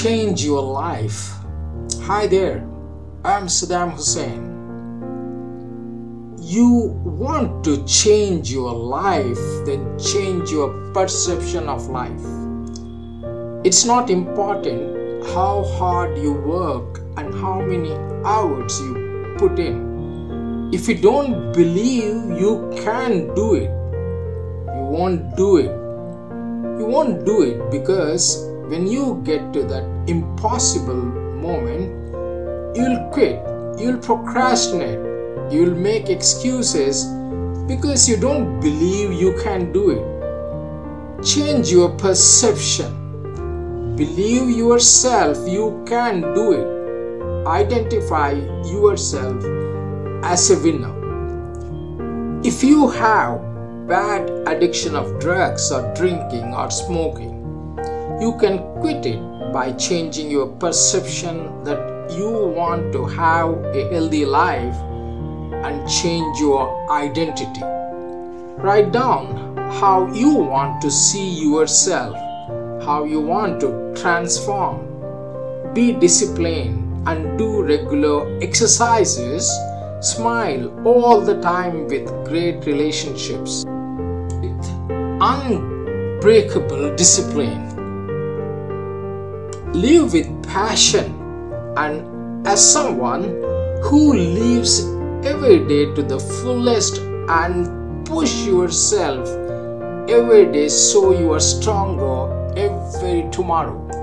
change your life? Hi there, I'm Saddam Hussein. You want to change your life, then change your perception of life. It's not important how hard you work and how many hours you put in. If you don't believe you can do it, you won't do it. You won't do it because when you get to that impossible moment, you'll quit, you'll procrastinate, you'll make excuses because you don't believe you can do it. Change your perception. Believe yourself you can do it. Identify yourself as a winner. If you have bad addiction of drugs or drinking or smoking, you can quit it by changing your perception that you want to have a healthy life and change your identity. Write down how you want to see yourself, how you want to transform. Be disciplined and do regular exercises. Smile all the time with great relationships. With unbreakable discipline. Live with passion and as someone who lives every day to the fullest and push yourself every day so you are stronger every tomorrow.